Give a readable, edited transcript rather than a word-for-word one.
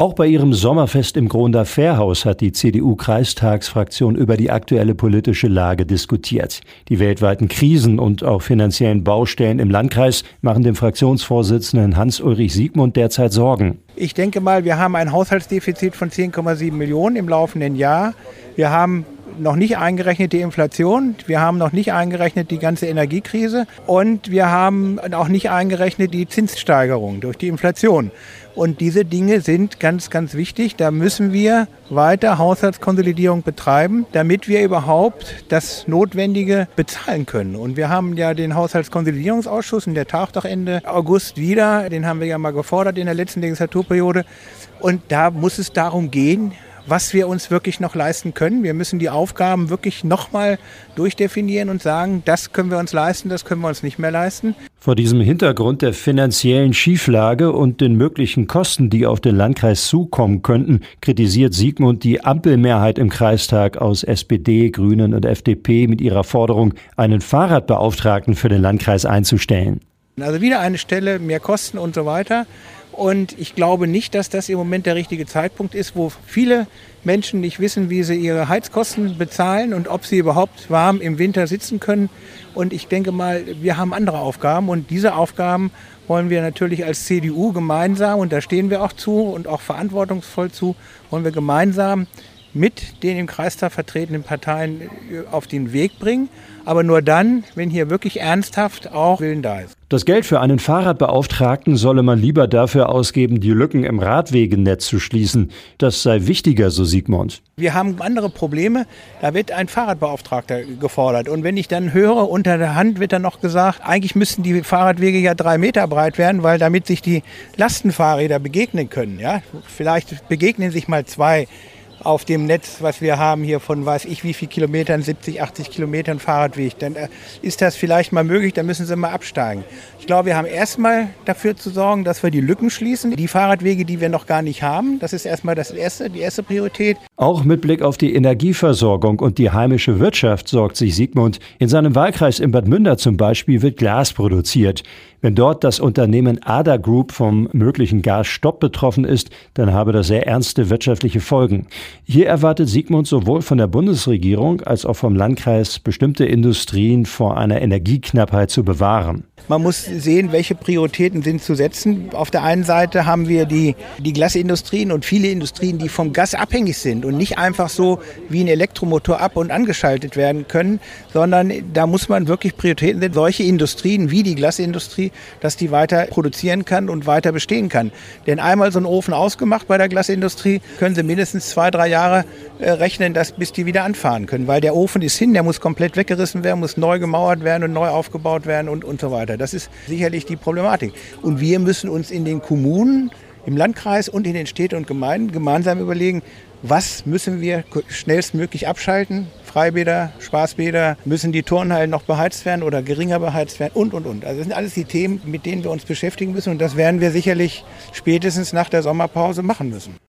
Auch bei ihrem Sommerfest im Grohnder Fährhaus hat die CDU-Kreistagsfraktion über die aktuelle politische Lage diskutiert. Die weltweiten Krisen und auch finanziellen Baustellen im Landkreis machen dem Fraktionsvorsitzenden Hans-Ulrich Siegmund derzeit Sorgen. Ich denke mal, wir haben ein Haushaltsdefizit von 10,7 Millionen im laufenden Jahr. Wir haben noch nicht eingerechnet die Inflation, wir haben noch nicht eingerechnet die ganze Energiekrise und wir haben auch nicht eingerechnet die Zinssteigerung durch die Inflation. Und diese Dinge sind ganz, ganz wichtig. Da müssen wir weiter Haushaltskonsolidierung betreiben, damit wir überhaupt das Notwendige bezahlen können. Und wir haben ja den Haushaltskonsolidierungsausschuss und der tagt auch Ende August wieder. Den haben wir ja mal gefordert in der letzten Legislaturperiode. Und da muss es darum gehen, was wir uns wirklich noch leisten können. Wir müssen die Aufgaben wirklich nochmal durchdefinieren und sagen, das können wir uns leisten, das können wir uns nicht mehr leisten. Vor diesem Hintergrund der finanziellen Schieflage und den möglichen Kosten, die auf den Landkreis zukommen könnten, kritisiert Siegmund die Ampelmehrheit im Kreistag aus SPD, Grünen und FDP mit ihrer Forderung, einen Fahrradbeauftragten für den Landkreis einzustellen. Also wieder eine Stelle, mehr Kosten und so weiter. Und ich glaube nicht, dass das im Moment der richtige Zeitpunkt ist, wo viele Menschen nicht wissen, wie sie ihre Heizkosten bezahlen und ob sie überhaupt warm im Winter sitzen können. Und ich denke mal, wir haben andere Aufgaben und diese Aufgaben wollen wir natürlich als CDU gemeinsam, und da stehen wir auch zu und auch verantwortungsvoll zu, wollen wir gemeinsam mit den im Kreistag vertretenen Parteien auf den Weg bringen. Aber nur dann, wenn hier wirklich ernsthaft auch Willen da ist. Das Geld für einen Fahrradbeauftragten solle man lieber dafür ausgeben, die Lücken im Radwegenetz zu schließen. Das sei wichtiger, so Siegmund. Wir haben andere Probleme, da wird ein Fahrradbeauftragter gefordert. Und wenn ich dann höre, unter der Hand wird dann noch gesagt, eigentlich müssten die Fahrradwege ja 3 Meter breit werden, weil damit sich die Lastenfahrräder begegnen können. Ja? Vielleicht begegnen sich mal 2 auf dem Netz, was wir haben hier von weiß ich wie viel Kilometern, 70, 80 Kilometern Fahrradweg. Dann ist das vielleicht mal möglich, dann müssen sie mal absteigen. Ich glaube, wir haben erstmal dafür zu sorgen, dass wir die Lücken schließen. Die Fahrradwege, die wir noch gar nicht haben, das ist erstmal die erste Priorität. Auch mit Blick auf die Energieversorgung und die heimische Wirtschaft sorgt sich Siegmund. In seinem Wahlkreis in Bad Münder zum Beispiel wird Glas produziert. Wenn dort das Unternehmen Ada Group vom möglichen Gasstopp betroffen ist, dann habe das sehr ernste wirtschaftliche Folgen. Hier erwartet Siegmund sowohl von der Bundesregierung als auch vom Landkreis, bestimmte Industrien vor einer Energieknappheit zu bewahren. Man muss sehen, welche Prioritäten sind zu setzen. Auf der einen Seite haben wir die Glasindustrien und viele Industrien, die vom Gas abhängig sind und nicht einfach so wie ein Elektromotor ab- und angeschaltet werden können, sondern da muss man wirklich Prioritäten setzen. Solche Industrien wie die Glasindustrie, dass die weiter produzieren kann und weiter bestehen kann. Denn einmal so einen Ofen ausgemacht bei der Glasindustrie, können sie mindestens 2-3 Jahre rechnen, bis die wieder anfahren können. Weil der Ofen ist hin, der muss komplett weggerissen werden, muss neu gemauert werden und neu aufgebaut werden und so weiter. Das ist sicherlich die Problematik. Und wir müssen uns in den Kommunen, im Landkreis und in den Städten und Gemeinden gemeinsam überlegen, was müssen wir schnellstmöglich abschalten? Freibäder, Spaßbäder, müssen die Turnhallen noch beheizt werden oder geringer beheizt werden und. Also das sind alles die Themen, mit denen wir uns beschäftigen müssen und das werden wir sicherlich spätestens nach der Sommerpause machen müssen.